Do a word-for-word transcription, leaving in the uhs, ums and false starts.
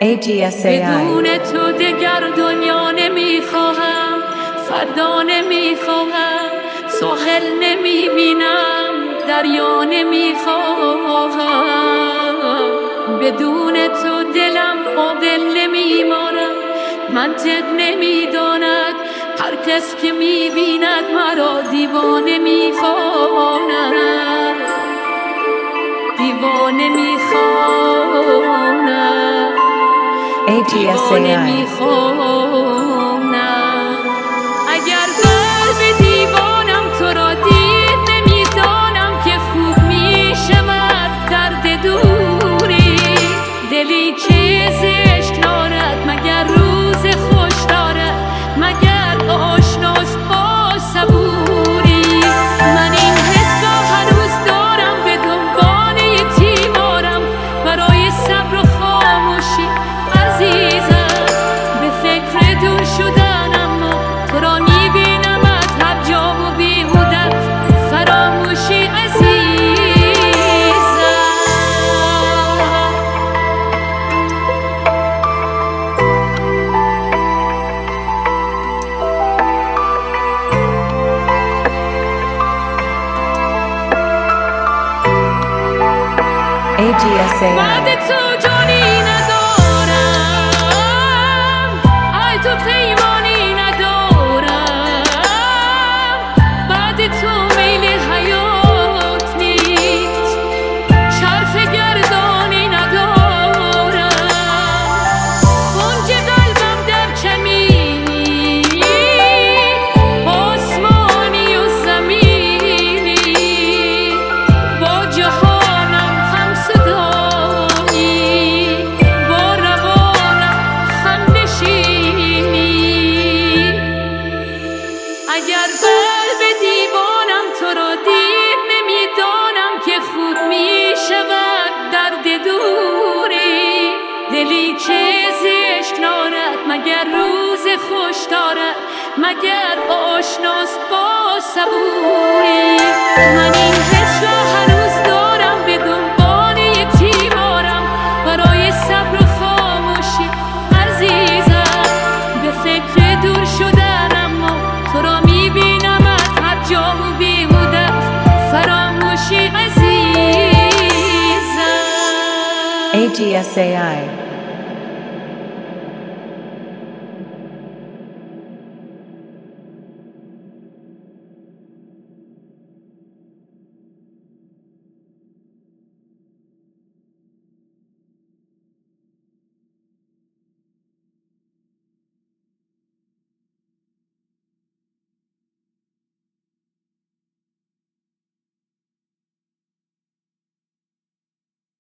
ای جی اس ای آی. بدون تو دگر دنیا نمیخواهم، فردا نمیخواهم، ساحل نمیبینم، دریا نمیخواهم. بدون تو دلم عاقل نمیماند، منطق نمیداند، هر کس که میبیند مرا دیوانه میخواند، دیوانه میخواند، ای جی اس ای آی. اگر قلب دیوانم تو را دید نمیدانم که خوب میشود درد دوری. دلی که زشت دارد مگر روز خوش دارد، مگر آشناست با صبوری. من این حس را هنوز دارم، به دنبال تیمارم برای صبر و خاموشی عزیزم. به فکر دور شدن اما تو را میبینمت هر جا و بیهودت فراموشی عزیزم. ای جی اس ای آی. بعد تو جانی ندارم، ای تو پیمانی ندارم، بعد تو میل حیات نیست، چرخ گردانی ندارم. کنج قلبم در کمینی، آسمانی و زمینی، با جهانم هم صدایی، با روانم هم نشینی. اگر قلب دیوانم تو را دید نمیدانم که خوب میشود درد دوری. دلی که زشت دارد مگر روز خوش دارد، مگر آشناست با صبوری. من این حس را هنوز دارم، به دنبال تیمارم برای صبر و خاموشی عزیزم. به فکر دور شدن اما تو را میبینمت هر جا و بیهودت فراموشی عزیزم. ای جی اس ای آی.